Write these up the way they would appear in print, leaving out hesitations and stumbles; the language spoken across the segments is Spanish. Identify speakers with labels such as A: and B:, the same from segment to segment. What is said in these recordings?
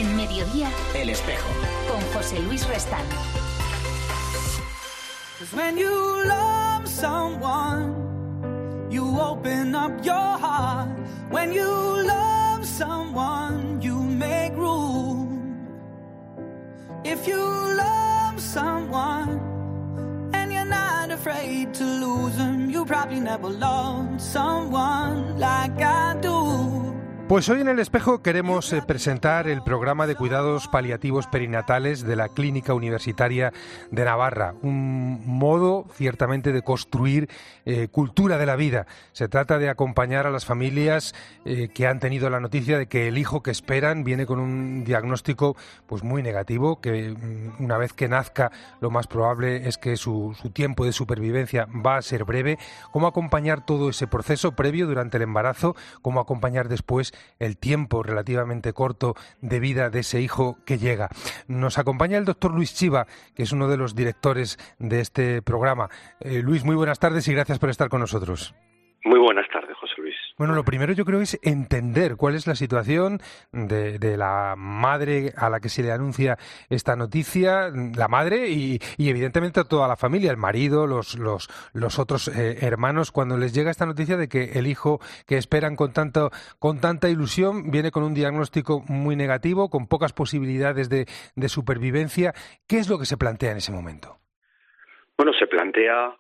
A: En Mediodía,
B: El Espejo.
A: con José Luis Restán.
C: When you love someone, you open up your heart. When you love someone, you make room. If you love someone and you're not afraid to lose them, you probably never loved someone like I do.
D: Pues hoy en El Espejo queremos presentar el programa de cuidados paliativos perinatales de la Clínica Universitaria de Navarra, un modo ciertamente de construir cultura de la vida. Se trata de acompañar a las familias que han tenido la noticia de que el hijo que esperan viene con un diagnóstico pues muy negativo, que una vez que nazca lo más probable es que su tiempo de supervivencia va a ser breve. Cómo acompañar todo ese proceso previo durante el embarazo, cómo acompañar después el tiempo relativamente corto de vida de ese hijo que llega. Nos acompaña el doctor Luis Chiva, que es uno de los directores de este programa. Luis, muy buenas tardes y gracias por estar con nosotros.
E: Muy buenas tardes, José Luis.
D: Bueno, lo primero yo creo es entender cuál es la situación de la madre a la que se le anuncia esta noticia, la madre y evidentemente a toda la familia, el marido, los otros hermanos, cuando les llega esta noticia de que el hijo que esperan con tanta ilusión viene con un diagnóstico muy negativo, con pocas posibilidades de supervivencia. ¿Qué es lo que se plantea en ese momento?
E: Bueno, se plantea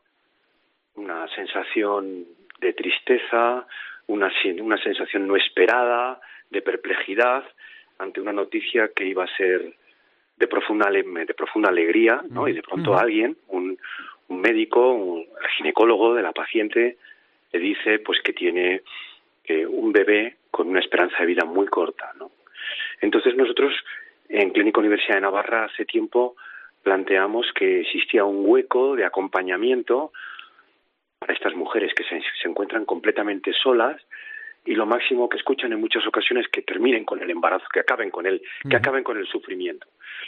E: una sensación de tristeza, una sensación no esperada, de perplejidad ante una noticia que iba a ser de profunda alegría, ¿no? Y de pronto alguien, un médico, el ginecólogo de la paciente, le dice pues que tiene un bebé con una esperanza de vida muy corta, ¿no? Entonces nosotros en Clínica Universidad de Navarra hace tiempo planteamos que existía un hueco de acompañamiento para estas mujeres que se encuentran completamente solas y lo máximo que escuchan en muchas ocasiones es que terminen con el embarazo, que acaben con él, que acaben con el sufrimiento.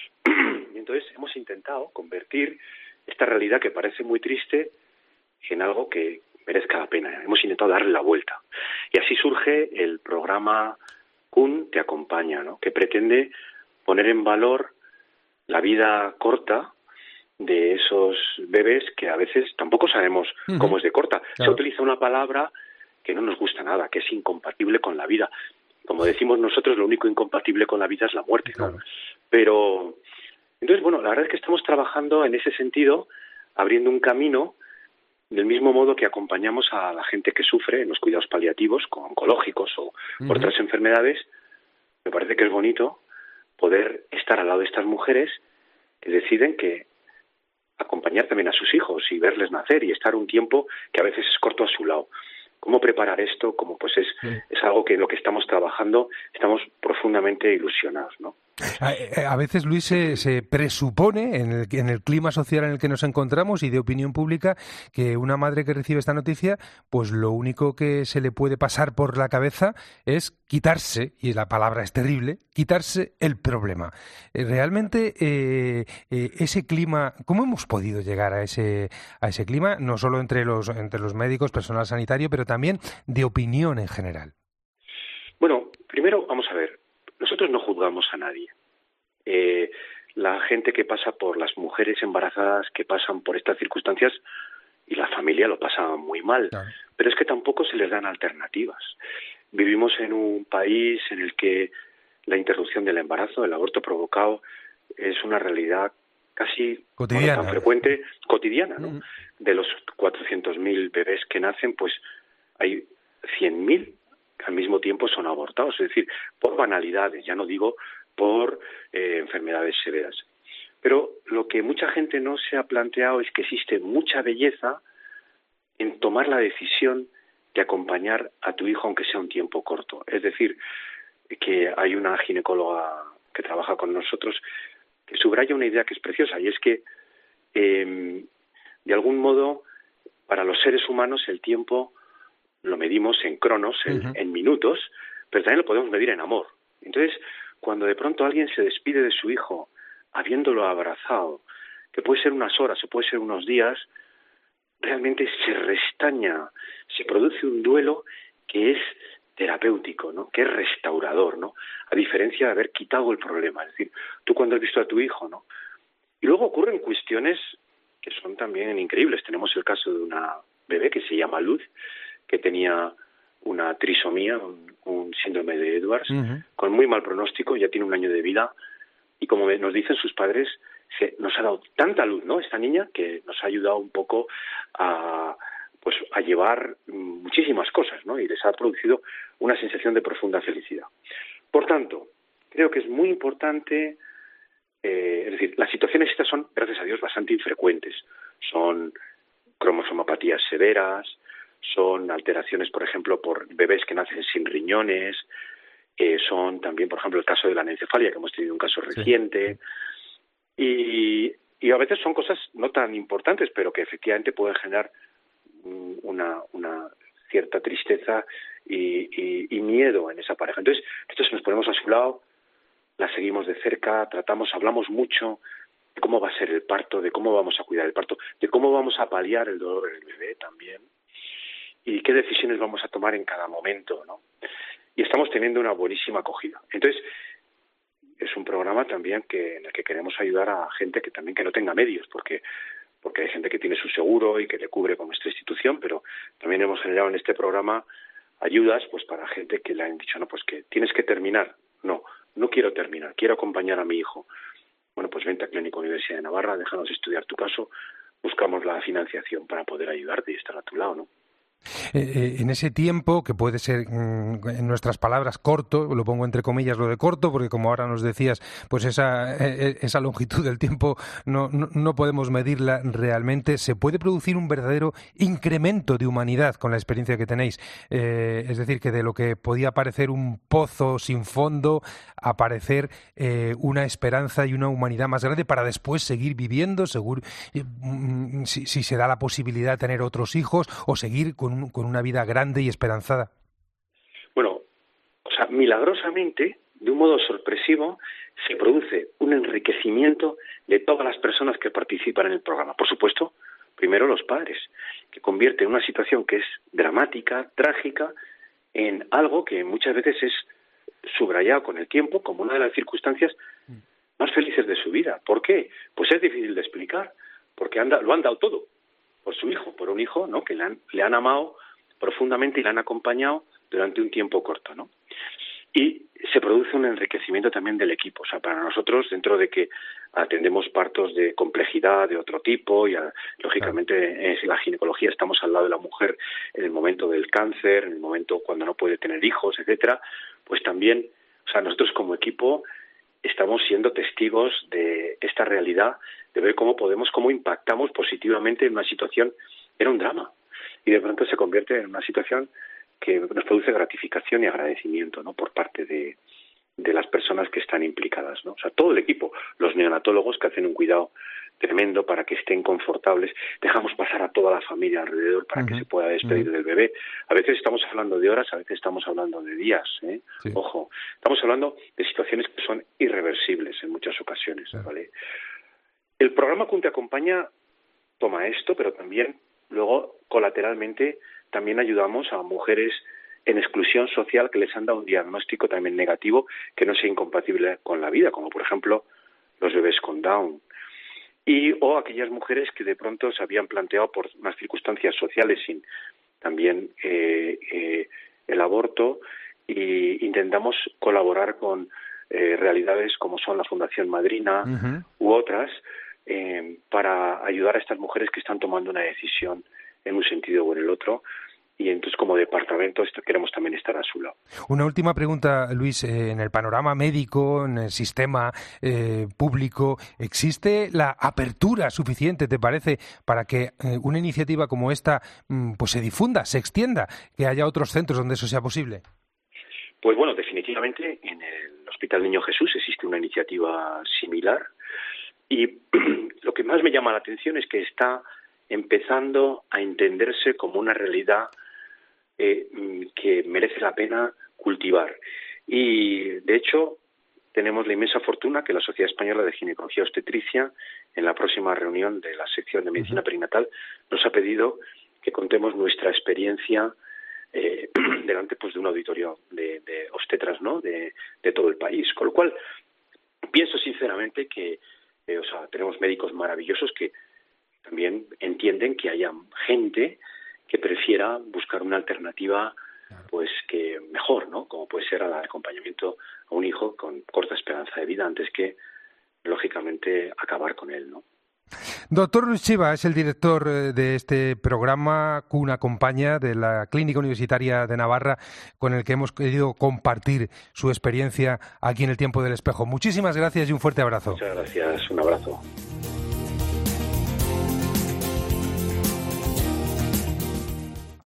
E: Y entonces hemos intentado convertir esta realidad que parece muy triste en algo que merezca la pena. Hemos intentado darle la vuelta. Y así surge el programa CUN Te Acompaña, ¿no? Que pretende poner en valor la vida corta de esos bebés que a veces tampoco sabemos cómo es de corta. Claro. Se utiliza una palabra que no nos gusta nada, que es incompatible con la vida. Como decimos nosotros, lo único incompatible con la vida es la muerte, ¿no? Claro. Pero, entonces, bueno, la verdad es que estamos trabajando en ese sentido, abriendo un camino, del mismo modo que acompañamos a la gente que sufre en los cuidados paliativos, con oncológicos o por otras enfermedades. Me parece que es bonito poder estar al lado de estas mujeres que deciden que acompañar también a sus hijos y verles nacer y estar un tiempo que a veces es corto a su lado. ¿Cómo preparar esto? Como pues es algo que en lo que estamos trabajando estamos profundamente ilusionados, ¿no?
D: A veces, Luis, se presupone en el clima social en el que nos encontramos y de opinión pública que una madre que recibe esta noticia, pues lo único que se le puede pasar por la cabeza es quitarse, y la palabra es terrible, quitarse el problema. Realmente ese clima, ¿cómo hemos podido llegar a ese clima? No solo entre los médicos, personal sanitario, pero también de opinión en general.
E: Bueno, primero vamos a ver. Nosotros no juzgamos a nadie. La gente que pasa por las mujeres embarazadas que pasan por estas circunstancias y la familia lo pasa muy mal. Claro. Pero es que tampoco se les dan alternativas. Vivimos en un país en el que la interrupción del embarazo, el aborto provocado, es una realidad casi
D: cotidiana,
E: tan frecuente, cotidiana, ¿no? De los 400.000 bebés que nacen, pues hay 100.000 que al mismo tiempo son abortados, es decir, por banalidades, ya no digo por enfermedades severas. Pero lo que mucha gente no se ha planteado es que existe mucha belleza en tomar la decisión de acompañar a tu hijo aunque sea un tiempo corto. Es decir, que hay una ginecóloga que trabaja con nosotros que subraya una idea que es preciosa, y es que de algún modo para los seres humanos el tiempo lo medimos en cronos, en minutos, pero también lo podemos medir en amor. Entonces, cuando de pronto alguien se despide de su hijo habiéndolo abrazado, que puede ser unas horas o puede ser unos días, realmente se restaña, se produce un duelo que es terapéutico, ¿no? Que es restaurador, ¿no? A diferencia de haber quitado el problema. Es decir, tú cuando has visto a tu hijo, ¿no? Y luego ocurren cuestiones que son también increíbles. Tenemos el caso de una bebé que se llama Luz, que tenía una trisomía, un síndrome de Edwards, con muy mal pronóstico, ya tiene 1 año de vida, y como nos dicen sus padres, nos ha dado tanta luz, ¿no? Esta niña, que nos ha ayudado un poco a llevar muchísimas cosas, ¿no? Y les ha producido una sensación de profunda felicidad. Por tanto, creo que es muy importante, es decir, las situaciones estas son, gracias a Dios, bastante infrecuentes. Son cromosomopatías severas, son alteraciones, por ejemplo, por bebés que nacen sin riñones, son también, por ejemplo, el caso de la anencefalia, que hemos tenido un caso reciente, y a veces son cosas no tan importantes, pero que efectivamente pueden generar una cierta tristeza y miedo en esa pareja. Entonces, nos ponemos a su lado, la seguimos de cerca, hablamos mucho de cómo va a ser el parto, de cómo vamos a cuidar el parto, de cómo vamos a paliar el dolor en el bebé también, y qué decisiones vamos a tomar en cada momento, ¿no? Y estamos teniendo una buenísima acogida. Entonces, es un programa también en el que queremos ayudar a gente que no tenga medios, porque hay gente que tiene su seguro y que le cubre con nuestra institución, pero también hemos generado en este programa ayudas pues para gente que le han dicho, no, pues que tienes que terminar. No quiero terminar, quiero acompañar a mi hijo. Bueno, pues vente a Clínica Universidad de Navarra, déjanos estudiar tu caso, buscamos la financiación para poder ayudarte y estar a tu lado, ¿no?
D: En ese tiempo, que puede ser, en nuestras palabras, corto, lo pongo entre comillas lo de corto, porque como ahora nos decías, pues esa longitud del tiempo no podemos medirla realmente, se puede producir un verdadero incremento de humanidad con la experiencia que tenéis. Es decir, que de lo que podía parecer un pozo sin fondo, aparecer una esperanza y una humanidad más grande para después seguir viviendo, si se da la posibilidad de tener otros hijos o seguir con una vida grande y esperanzada.
E: Bueno, milagrosamente, de un modo sorpresivo, se produce un enriquecimiento de todas las personas que participan en el programa. Por supuesto, primero los padres, que convierten una situación que es dramática, trágica, en algo que muchas veces es subrayado con el tiempo como una de las circunstancias más felices de su vida. ¿Por qué? Pues es difícil de explicar, porque lo han dado todo por su hijo, por un hijo, ¿no? Que le han amado profundamente y le han acompañado durante un tiempo corto, ¿no? Y se produce un enriquecimiento también del equipo. O sea, para nosotros, dentro de que atendemos partos de complejidad de otro tipo, y lógicamente en la ginecología estamos al lado de la mujer en el momento del cáncer, en el momento cuando no puede tener hijos, etcétera, pues también, nosotros como equipo estamos siendo testigos de esta realidad, de ver cómo impactamos positivamente en una situación, era un drama, y de pronto se convierte en una situación que nos produce gratificación y agradecimiento, ¿no? Por parte de las personas que están implicadas, ¿no? O sea, todo el equipo, los neonatólogos que hacen un cuidado tremendo para que estén confortables, dejamos pasar a toda la familia alrededor para que se pueda despedir del bebé. A veces estamos hablando de horas, a veces estamos hablando de días, ¿eh? Sí. Ojo, estamos hablando de situaciones que son irreversibles en muchas ocasiones, ¿vale? El programa Kun te acompaña toma esto, pero también luego colateralmente también ayudamos a mujeres en exclusión social que les han dado un diagnóstico también negativo que no sea incompatible con la vida, como por ejemplo los bebés con Down, o aquellas mujeres que de pronto se habían planteado por unas circunstancias sociales sin también el aborto, y intentamos colaborar con realidades como son la Fundación Madrina u otras para ayudar a estas mujeres que están tomando una decisión en un sentido o en el otro. Y entonces, como departamento, queremos también estar a su lado.
D: Una última pregunta, Luis. En el panorama médico, en el sistema público, ¿existe la apertura suficiente, te parece, para que una iniciativa como esta pues se difunda, se extienda, que haya otros centros donde eso sea posible?
E: Pues bueno, definitivamente en el Hospital Niño Jesús existe una iniciativa similar, y lo que más me llama la atención es que está empezando a entenderse como una realidad que merece la pena cultivar. Y, de hecho, tenemos la inmensa fortuna que la Sociedad Española de Ginecología Obstetricia, en la próxima reunión de la sección de Medicina Perinatal, nos ha pedido que contemos nuestra experiencia delante pues de un auditorio de obstetras, ¿no? de todo el país. Con lo cual, pienso sinceramente que tenemos médicos maravillosos que también entienden que haya gente que prefiera buscar una alternativa pues que mejor, ¿no? Como puede ser el acompañamiento a un hijo con corta esperanza de vida antes que, lógicamente, acabar con él, ¿no?
D: Doctor Luis Chiva es el director de este programa Cuna Acompaña de la Clínica Universitaria de Navarra, con el que hemos querido compartir su experiencia aquí en El Tiempo del Espejo. Muchísimas gracias y un fuerte abrazo.
E: Muchas gracias, un abrazo.